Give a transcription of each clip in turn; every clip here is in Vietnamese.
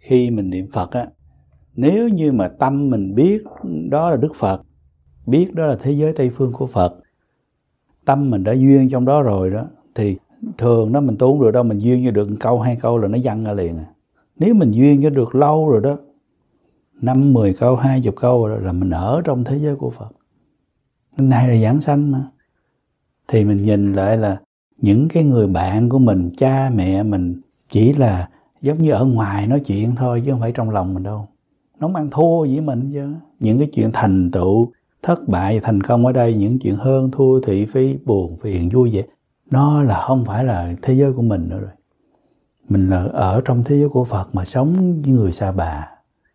khi mình niệm Phật á, nếu như mà tâm mình biết đó là Đức Phật, biết đó là thế giới Tây phương của Phật, tâm mình đã duyên trong đó rồi đó, thì thường đó mình tu không được đâu, mình duyên cho được 1 câu 2 câu là nó văng ra liền. Nếu mình duyên cho được lâu rồi đó, 5, 10 câu, 20 câu rồi là mình ở trong thế giới của Phật. Này là giảng sanh mà. Thì mình nhìn lại là những cái người bạn của mình, cha mẹ mình chỉ là giống như ở ngoài nói chuyện thôi chứ không phải trong lòng mình đâu. Nó ăn thua với mình chứ. Những cái chuyện thành tựu, thất bại, thành công ở đây, những chuyện hơn thua, thị phi, buồn, phiền, vui vẻ, nó là không phải là thế giới của mình nữa rồi. Mình là ở trong thế giới của Phật mà sống với người sa bà.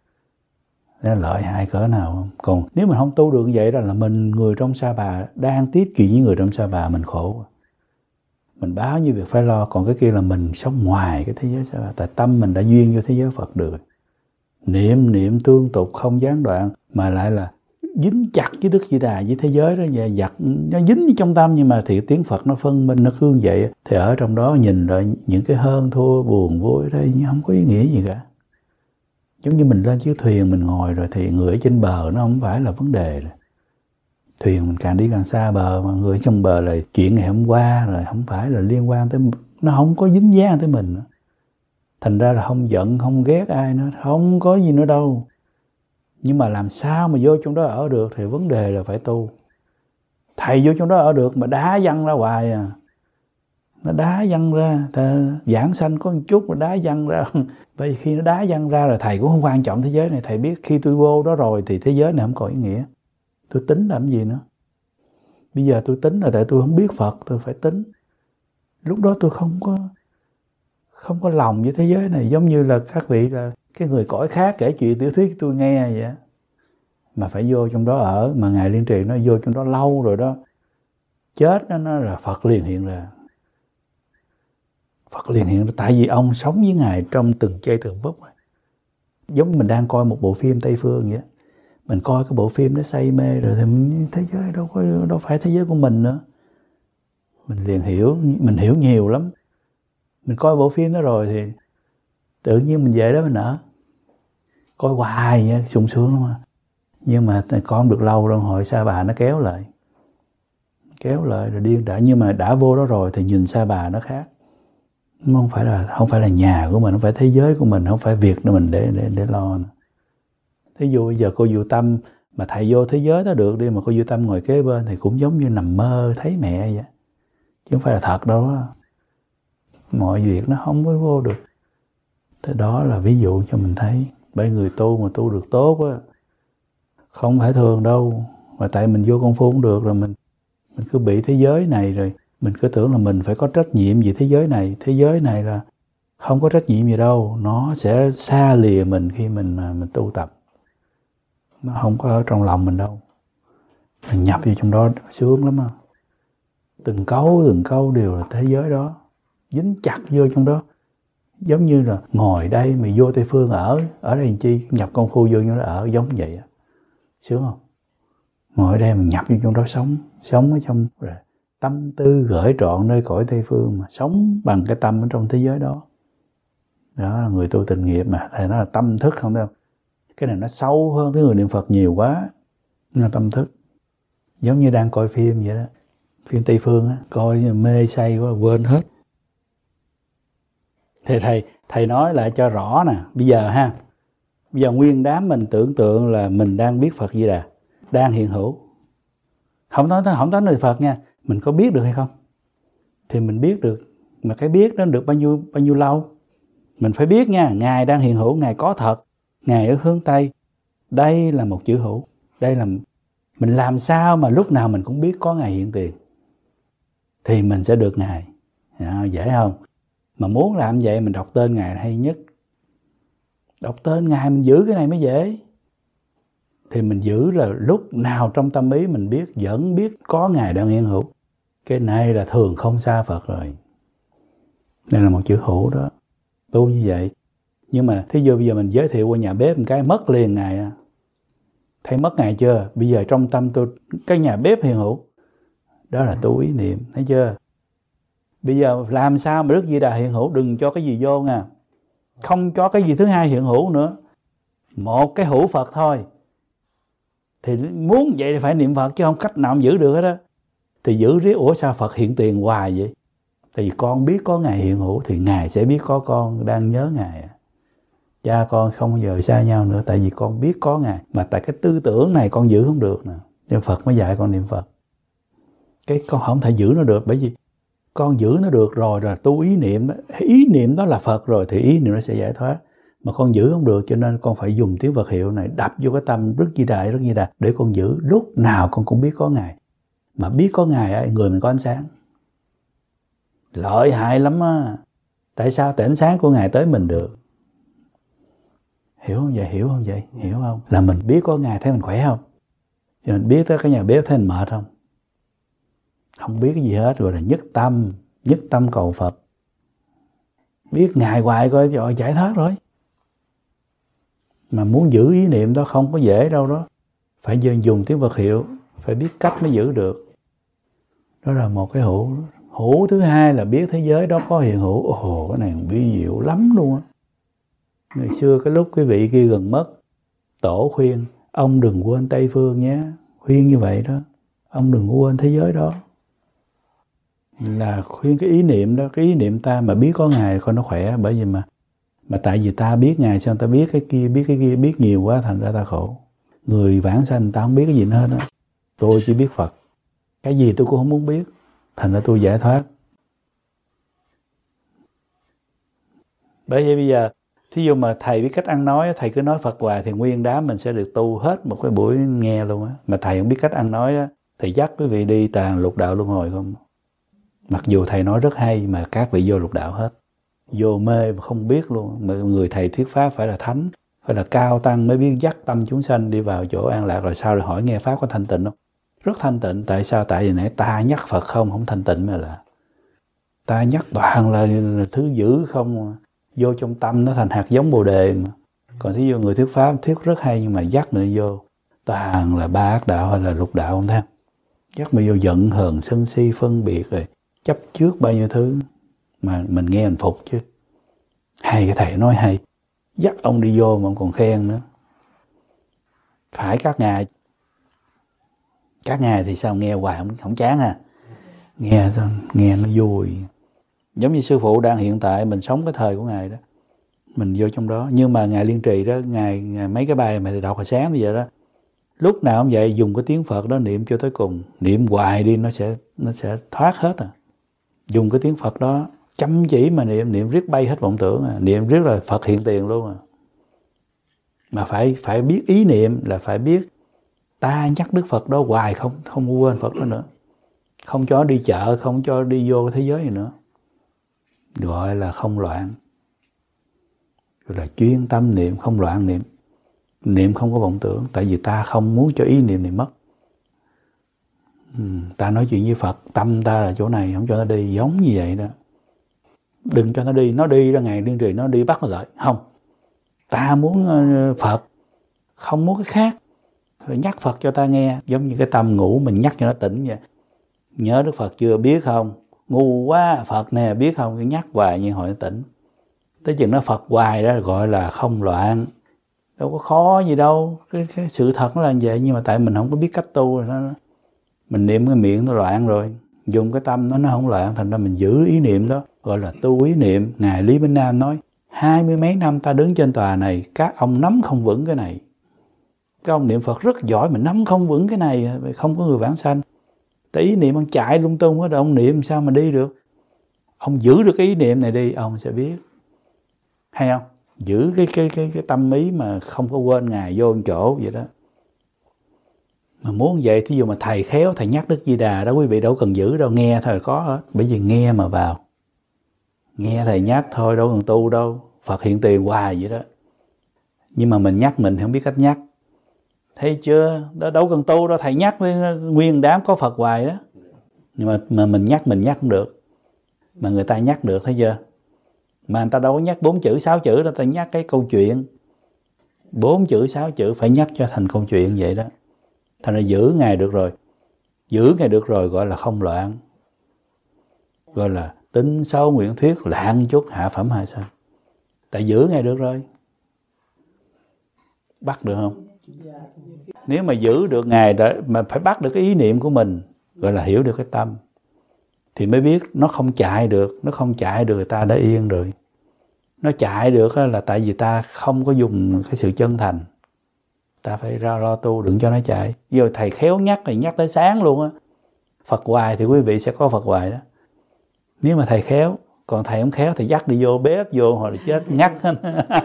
Nó lợi hại cỡ nào không? Còn nếu mình không tu được như vậy đó là mình người trong sa bà đang tiếp chuyện với người trong sa bà, mình khổ. Mình báo như việc phải lo, còn cái kia là mình sống ngoài cái thế giới sa bà. Tại tâm mình đã duyên vô thế giới Phật được. Niệm tương tục không gián đoạn mà lại là dính chặt với Đức Di Đà, với thế giới đó, và giặt nó dính trong tâm, nhưng mà thì tiếng Phật nó phân minh, nó khương vậy, thì ở trong đó nhìn lại những cái hơn thua, buồn vui ở đây không có ý nghĩa gì cả. Giống như mình lên chiếc thuyền mình ngồi rồi thì người ở trên bờ nó không phải là vấn đề rồi. Thuyền mình càng đi càng xa bờ, mà người trong bờ là chuyện ngày hôm qua rồi, không phải là liên quan tới, nó không có dính dáng tới mình nữa. Thành ra là không giận, không ghét ai nữa, không có gì nữa đâu. Nhưng mà làm sao mà vô trong đó ở được thì vấn đề là phải tu. Thầy vô trong đó ở được mà đá văng ra hoài à. Nó đá văng ra, giảng sanh có một chút mà đá văng ra. Bởi vì khi nó đá văng ra rồi thầy cũng không quan trọng thế giới này. Thầy biết khi tôi vô đó rồi thì thế giới này không có ý nghĩa. Tôi tính làm gì nữa. Bây giờ tôi tính là tại tôi không biết Phật, tôi phải tính. Lúc đó tôi không có lòng với thế giới này. Giống như là các vị là cái người cõi khác kể chuyện tiểu thuyết tôi nghe vậy. Mà phải vô trong đó ở, mà Ngài Liên Trì nó vô trong đó lâu rồi đó. Chết nó là Phật liền hiện ra. Phật liền hiện ra, tại vì ông sống với Ngài trong từng giây từng phút. Giống như mình đang coi một bộ phim Tây Phương vậy. Mình coi cái bộ phim nó say mê rồi thì thế giới đâu phải thế giới của mình nữa. Mình liền hiểu, mình hiểu nhiều lắm. Mình coi bộ phim đó rồi thì tự nhiên mình về đó mình ở. Coi hoài vậy, sung sướng lắm. Nhưng mà coi không được lâu đâu, hội sa bà nó kéo lại rồi điên đã. Nhưng mà đã vô đó rồi thì nhìn sa bà nó khác. Nó không phải là nhà của mình, không phải thế giới của mình, không phải việc của mình để lo nữa. Thí dụ bây giờ cô Diệu Tâm mà thầy vô thế giới đó được đi, mà cô Diệu Tâm ngồi kế bên thì cũng giống như nằm mơ thấy mẹ vậy, chứ không phải là thật đâu đó. Mọi việc nó không có vô được. Thế đó là ví dụ cho mình thấy. Bởi người tu mà tu được tốt á, không phải thường đâu. Mà tại mình vô công phu cũng được rồi, mình cứ bị thế giới này rồi mình cứ tưởng là mình phải có trách nhiệm gì thế giới này. Thế giới này là không có trách nhiệm gì đâu. Nó sẽ xa lìa mình khi mình tu tập. Nó không có ở trong lòng mình đâu. Mình nhập vào trong đó sướng lắm á. Từng câu đều là thế giới đó. Dính chặt vô trong đó. Giống như là ngồi đây mà vô Tây Phương ở đây làm chi, nhập công phu vô trong đó ở giống vậy á. Sướng không? Ngồi đây mình nhập vô trong đó sống ở trong rồi tâm tư gửi trọn nơi cõi Tây Phương, mà sống bằng cái tâm ở trong thế giới đó. Đó là người tu tịnh nghiệp mà. Thầy nói là tâm thức, không thấy không? Cái này nó sâu hơn cái người niệm Phật nhiều quá. Nó là tâm thức. Giống như đang coi phim vậy đó. Phim Tây Phương á, coi mê say quá, quên hết. Thì thầy nói lại cho rõ nè. Bây giờ nguyên đám mình tưởng tượng là mình đang biết Phật Di Đà, đang hiện hữu. Không nói lời Phật nha. Mình có biết được hay không? Thì mình biết được. Mà cái biết đó được bao nhiêu lâu? Mình phải biết nha. Ngài đang hiện hữu, Ngài có thật. Ngài ở hướng Tây. Đây là một chữ hữu. Đây là mình làm sao mà lúc nào mình cũng biết có Ngài hiện tiền. Thì mình sẽ được Ngài. Dễ không? Mà muốn làm vậy mình đọc tên Ngài là hay nhất. Đọc tên Ngài mình giữ cái này mới dễ. Thì mình giữ là lúc nào trong tâm ý mình biết, vẫn biết có Ngài đang hiện hữu. Cái này là thường không xa Phật rồi. Đây là một chữ hữu đó. Tu như vậy. Nhưng mà thí dụ bây giờ mình giới thiệu qua nhà bếp một cái mất liền Ngài. Thấy mất Ngài chưa? Bây giờ trong tâm tôi cái nhà bếp hiện hữu. Đó là tu ý niệm. Thấy chưa? Bây giờ làm sao mà Đức Di Đà hiện hữu, đừng cho cái gì vô nha. không cho cái gì thứ hai hiện hữu nữa, một cái hữu Phật thôi. Thì muốn vậy thì phải niệm Phật chứ không cách nào giữ được hết đó. Thì giữ riết, ủa sao Phật hiện tiền hoài vậy? Tại vì con biết có Ngài hiện hữu thì Ngài sẽ biết có con đang nhớ Ngài. Cha con không bao giờ xa nhau nữa, tại vì con biết có Ngài. Mà tại cái tư tưởng này con giữ không được nè, nên Phật mới dạy con niệm Phật. Cái con không thể giữ nó được, bởi vì con giữ nó được rồi tu ý niệm đó. Ý niệm đó là Phật rồi thì ý niệm nó sẽ giải thoát. Mà con giữ không được, cho nên con phải dùng tiếng Phật hiệu này đập vô cái tâm rất di đà để con giữ. Lúc nào con cũng biết có Ngài. Mà biết có Ngài, người mình có ánh sáng. Lợi hại lắm á. Tại sao? Tại ánh sáng của Ngài tới mình được. Hiểu không vậy? Hiểu không vậy? Hiểu không? Là mình biết có Ngài thấy mình khỏe không? Chứ mình biết tới cái nhà bếp thấy mình mệt không? Không biết cái gì hết, rồi là nhất tâm cầu Phật. Biết Ngài hoài coi rồi giải thoát rồi. Mà muốn giữ ý niệm đó không có dễ đâu đó. Phải dùng tiếng Phật hiệu, phải biết cách mới giữ được. Đó là một cái hữu. Hữu thứ hai là biết thế giới đó có hiện hữu. Ồ, cái này vi diệu lắm luôn á. Ngày xưa cái lúc cái vị kia gần mất, Tổ khuyên ông đừng quên Tây Phương nhé. Khuyên như vậy đó. Ông đừng quên thế giới đó. Là khuyên cái ý niệm đó, cái ý niệm ta mà biết có Ngài coi nó khỏe. Bởi vì mà tại vì ta biết Ngài, sao ta biết cái kia, biết nhiều quá thành ra ta khổ. Người vãng sanh ta không biết cái gì nữa hết đó. Tôi chỉ biết Phật. Cái gì tôi cũng không muốn biết, thành ra tôi giải thoát. Bởi vậy bây giờ thí dụ mà thầy biết cách ăn nói, thầy cứ nói Phật hoài thì nguyên đám mình sẽ được tu hết một cái buổi nghe luôn á. Mà thầy không biết cách ăn nói á, thầy dắt quý vị đi toàn lục đạo luân hồi không. Mặc dù thầy nói rất hay mà các vị vô lục đạo hết. Vô mê mà không biết luôn. Mà người thầy thuyết pháp phải là thánh, phải là cao tăng mới biết dắt tâm chúng sanh đi vào chỗ an lạc. Rồi sau rồi hỏi nghe pháp có thanh tịnh không? Rất thanh tịnh. Tại sao? Tại vì nãy ta nhắc Phật không thanh tịnh mà là. Ta nhắc toàn là thứ dữ không. Vô trong tâm nó thành hạt giống Bồ Đề mà. Còn thí dụ người thuyết pháp thuyết rất hay nhưng mà dắt mình vô toàn là ba ác đạo hay là lục đạo không thấy không? Dắt mình vô giận hờn sân si phân biệt rồi chấp trước bao nhiêu thứ mà mình nghe mình phục chứ. Hay cái thầy nói hay, dắt ông đi vô mà ông còn khen nữa. Phải các ngài thì sao nghe hoài không chán à? Nghe nó vui. Giống như sư phụ đang hiện tại mình sống cái thời của ngài đó, mình vô trong đó. Nhưng mà ngài Liên Trì đó, ngài mấy cái bài mà đọc hồi sáng bây giờ đó, lúc nào cũng vậy, dùng cái tiếng Phật đó niệm cho tới cùng, niệm hoài đi nó sẽ thoát hết à. Dùng cái tiếng Phật đó chăm chỉ mà niệm riết bay hết vọng tưởng à. Niệm riết là Phật hiện tiền luôn à. Mà phải biết ý niệm là phải biết ta nhắc Đức Phật đó hoài, không quên Phật đó nữa. Không cho đi chợ, không cho đi vô thế giới gì nữa. Gọi là không loạn. Gọi là chuyên tâm niệm, không loạn niệm. Niệm không có vọng tưởng. Tại vì ta không muốn cho ý niệm này mất. Ta nói chuyện với Phật, tâm ta là chỗ này, không cho nó đi. Giống như vậy đó. Đừng cho nó đi ra ngày Liên Trì nó đi bắt nó lại. Không. Ta muốn Phật, không muốn cái khác. Phải nhắc Phật cho ta nghe. Giống như cái tâm ngủ mình nhắc cho nó tỉnh vậy. Nhớ Đức Phật chưa, biết không? Ngu quá, Phật nè, biết không? Cứ nhắc hoài nhưng hồi nó tỉnh. Tới chừng nó Phật hoài đó gọi là không loạn. Đâu có khó gì đâu. Cái sự thật nó là như vậy. Nhưng mà tại mình không có biết cách tu rồi đó. Mình niệm cái miệng nó loạn rồi. Dùng cái tâm nó không loạn. Thành ra mình giữ ý niệm đó. Gọi là tu ý niệm. Ngài Lý Bỉnh Nam nói 20 mấy năm ta đứng trên tòa này, các ông nắm không vững cái này. Các ông niệm Phật rất giỏi mà nắm không vững cái này. Không có người vãng sanh. Tại ý niệm ông chạy lung tung hết rồi. Ông niệm sao mà đi được. Ông giữ được cái ý niệm này đi, ông sẽ biết. Hay không? Giữ cái tâm ý mà không có quên Ngài vô chỗ vậy đó. Mà muốn vậy, thí dụ mà thầy khéo, thầy nhắc Đức Di Đà đó, quý vị đâu cần giữ đâu, nghe thôi có hết. Bởi vì nghe mà vào. Nghe thầy nhắc thôi, đâu cần tu đâu. Phật hiện tiền hoài vậy đó. Nhưng mà mình nhắc mình không biết cách nhắc. Thấy chưa? Đó, đâu cần tu đâu, thầy nhắc nguyên đám có Phật hoài đó. Nhưng mà mình nhắc không được. Mà người ta nhắc được, thấy chưa? Mà người ta đâu có nhắc 4 chữ 6 chữ đâu, ta nhắc cái câu chuyện 4 chữ 6 chữ phải nhắc cho thành câu chuyện vậy đó. Thành ra giữ Ngài được rồi gọi là không loạn. Gọi là tinh sâu nguyện thuyết lạng chút hạ phẩm hạ sanh. Tại giữ Ngài được rồi. Bắt được không? Nếu mà giữ được Ngài mà phải bắt được cái ý niệm của mình, gọi là hiểu được cái tâm, thì mới biết nó không chạy được. Nó không chạy được ta đã yên rồi. Nó chạy được là tại vì ta không có dùng cái sự chân thành. Ta phải ra lo tu đừng cho nó chạy. Giờ thầy khéo nhắc thì nhắc tới sáng luôn á. Phật hoài thì quý vị sẽ có Phật hoài đó. Nếu mà thầy khéo, còn thầy không khéo thì dắt đi vô bếp vô hoặc là chết ngắt hết.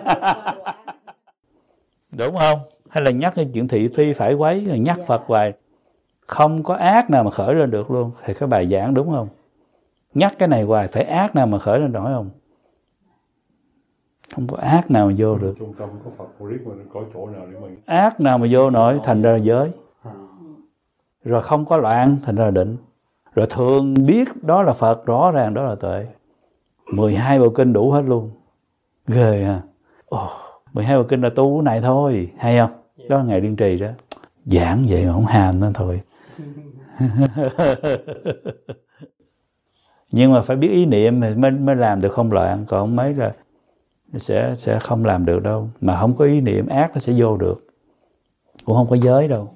Đúng không? Hay là nhắc cái chuyện thị phi phải quấy, rồi nhắc Phật hoài. Không có ác nào mà khởi lên được luôn. Thì cái bài giảng đúng không? Nhắc cái này hoài, phải ác nào mà khởi lên nổi không? Không có ác nào mà vô được. Trung tâm có Phật riết mà có chỗ nào để mình... Ác nào mà vô nổi, thành ra là giới. Rồi không có loạn, thành ra là định. Rồi thường biết đó là Phật, rõ ràng đó là tuệ. 12 bộ kinh đủ hết luôn. Ghê ha. 12 bộ kinh là tu cái này thôi, hay không? Đó là ngày Liên Trì đó. Giảng vậy mà không hàm nữa thôi. Nhưng mà phải biết ý niệm mới làm được không loạn. Còn mấy là sẽ không làm được đâu. Mà không có ý niệm ác nó sẽ vô được. Cũng không có giới đâu.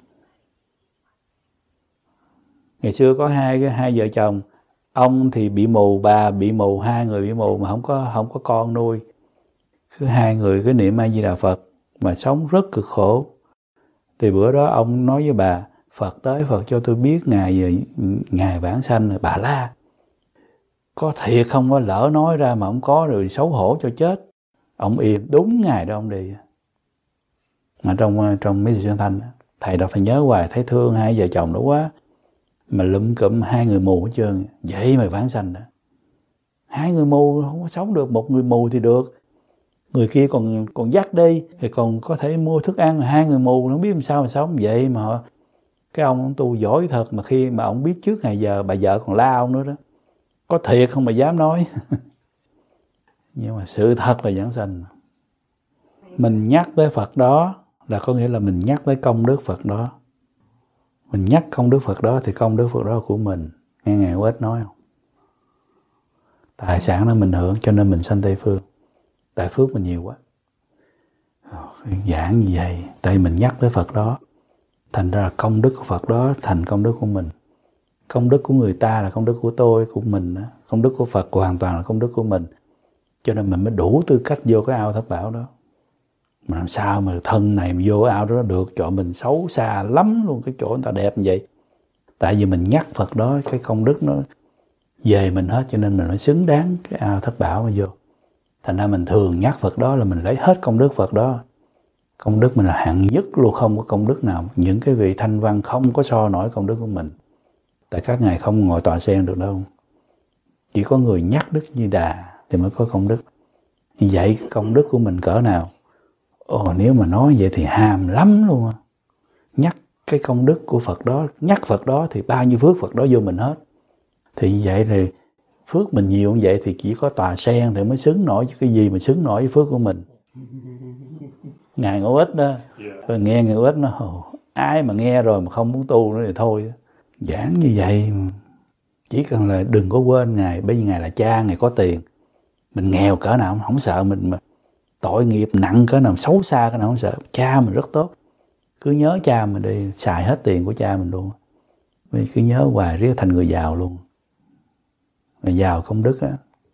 Ngày xưa có hai vợ chồng. Ông thì bị mù, bà bị mù, hai người bị mù mà không có con nuôi. Cứ hai người cứ niệm A Di Đà Phật mà sống rất cực khổ. Thì bữa đó ông nói với bà, Phật tới, Phật cho tôi biết ngày vãng sanh rồi. Bà la, có thiệt không? Có lỡ nói ra mà không có rồi xấu hổ cho chết. Ông im, đúng ngày đó ông đi. Mà trong mấy sự thanh, thầy đã phải nhớ hoài, thấy thương hai vợ chồng đó quá. Mà lụm cụm hai người mù hết trơn. Vậy mà vãng sanh đó. Hai người mù không có sống được, một người mù thì được. Người kia còn dắt đi thì còn có thể mua thức ăn. Hai người mù nó không biết làm sao mà sống. Vậy mà cái ông tu giỏi thật, mà khi mà ông biết trước ngày giờ bà vợ còn la ông nữa đó. Có thiệt không mà dám nói. Nhưng mà sự thật là vãng sanh. Mình nhắc tới Phật đó là có nghĩa là mình nhắc tới công đức Phật đó. Mình nhắc công đức Phật đó thì công đức Phật đó là của mình. Nghe Ngài Quết nói không? Tài sản đó mình hưởng cho nên mình sanh Tây Phương. Tại phước mình nhiều quá. Giảng như vậy, tại mình nhắc tới Phật đó. Thành ra là công đức của Phật đó thành công đức của mình. Công đức của người ta là công đức của tôi, của mình. Công đức của Phật hoàn toàn là công đức của mình. Cho nên mình mới đủ tư cách vô cái ao thất bảo đó. Mà làm sao mà thân này mà vô cái ao đó được, chỗ mình xấu xa lắm luôn, cái chỗ người ta đẹp như vậy. Tại vì mình nhắc Phật đó, cái công đức nó về mình hết, cho nên mình mới xứng đáng cái ao thất bảo mà vô. Thành ra mình thường nhắc Phật đó là mình lấy hết công đức Phật đó. Công đức mình là hạng nhất luôn, không có công đức nào. Những cái vị thanh văn không có so nổi công đức của mình. Tại các ngài không ngồi tọa sen được đâu. Chỉ có người nhắc Đức Di Đà thì mới có công đức. Như vậy công đức của mình cỡ nào? Nếu mà nói vậy thì hàm lắm luôn. Nhắc cái công đức của Phật đó, nhắc Phật đó thì bao nhiêu phước Phật đó vô mình hết. Thì như vậy thì phước mình nhiều như vậy thì chỉ có tòa sen thì mới xứng nổi, chứ cái gì mà xứng nổi với phước của mình. Ngài Ngũ Ích đó, rồi nghe Ngài Ngũ Ích nó ai mà nghe rồi mà không muốn tu nữa thì thôi. Giảng như vậy, chỉ cần là đừng có quên Ngài, bởi vì Ngài là cha, Ngài có tiền. Mình nghèo cỡ nào không sợ, mình mà tội nghiệp nặng cỡ nào, xấu xa cỡ nào không sợ. Cha mình rất tốt, cứ nhớ cha mình đi, xài hết tiền của cha mình luôn. Vì cứ nhớ hoài riết thành người giàu luôn. Người giàu công đức á.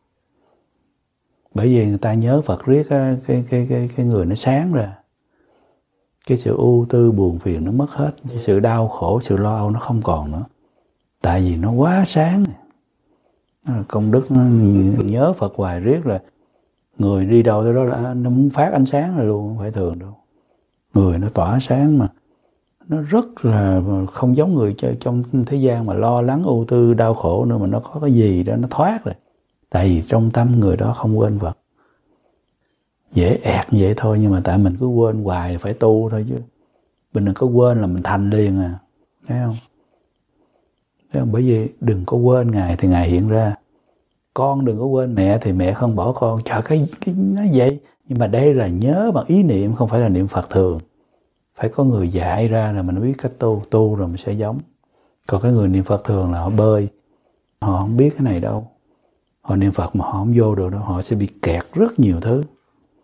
Bởi vì người ta nhớ Phật riết á, cái người nó sáng ra. Cái sự ưu tư buồn phiền nó mất hết, cái sự đau khổ, sự lo âu nó không còn nữa. Tại vì nó quá sáng. Công đức nó nhớ Phật hoài riết là người đi đâu tới đó là nó muốn phát ánh sáng rồi luôn, không phải thường đâu. Người nó tỏa sáng mà nó rất là không giống người trong thế gian mà lo lắng ưu tư đau khổ nữa, mà nó có cái gì đó nó thoát rồi. Tại vì trong tâm người đó không quên Phật. Dễ ẹt như vậy thôi, nhưng mà tại mình cứ quên hoài phải tu thôi chứ. Mình đừng có quên là mình thành liền à. Thấy không? Thấy không? Bởi vì đừng có quên Ngài thì Ngài hiện ra. Con đừng có quên mẹ thì mẹ không bỏ con. Trời, cái nó vậy. Nhưng mà đây là nhớ bằng ý niệm, không phải là niệm Phật thường. Phải có người dạy ra là mình biết cách tu rồi mình sẽ giống. Còn cái người niệm Phật thường là họ bơi. Họ không biết cái này đâu. Họ niệm Phật mà họ không vô được đâu. Họ sẽ bị kẹt rất nhiều thứ.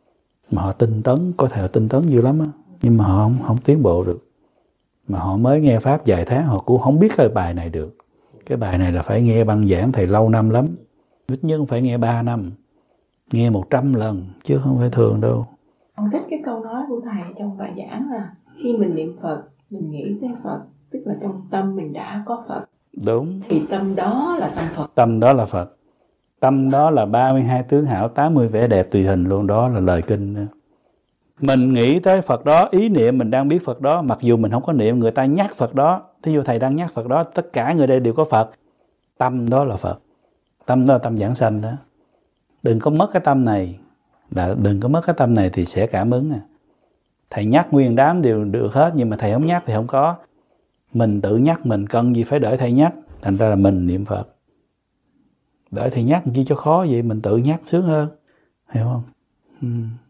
mà họ tinh tấn, có thể họ tinh tấn dữ lắm á, nhưng mà họ không tiến bộ được. Mà họ mới nghe Pháp vài tháng họ cũng không biết cái bài này được. Cái bài này là phải nghe băng giảng thầy lâu năm lắm, ít nhất phải nghe 3 năm, nghe 100 lần chứ không phải thường đâu. Con thích cái câu nói của thầy trong bài giảng là khi mình niệm Phật, mình nghĩ tới Phật, tức là trong tâm mình đã có Phật. Đúng. Thì tâm đó là tâm Phật. Tâm đó là Phật. Tâm đó là 32 tướng hảo, 80 vẻ đẹp tùy hình luôn, đó là lời kinh nữa. Mình nghĩ tới Phật đó, ý niệm mình đang biết Phật đó, mặc dù mình không có niệm, người ta nhắc Phật đó. Thí dụ thầy đang nhắc Phật đó, tất cả người đây đều có Phật. Tâm đó là Phật. Tâm đó là tâm giảng sanh đó. Đừng có mất cái tâm này. Đừng có mất cái tâm này thì sẽ cảm ứng. Thầy nhắc nguyên đám đều được hết, nhưng mà thầy không nhắc thì không có. Mình tự nhắc mình, cần gì phải đợi thầy nhắc. Thành ra là mình niệm Phật. Đợi thầy nhắc chi cho khó vậy, mình tự nhắc sướng hơn. Hiểu không?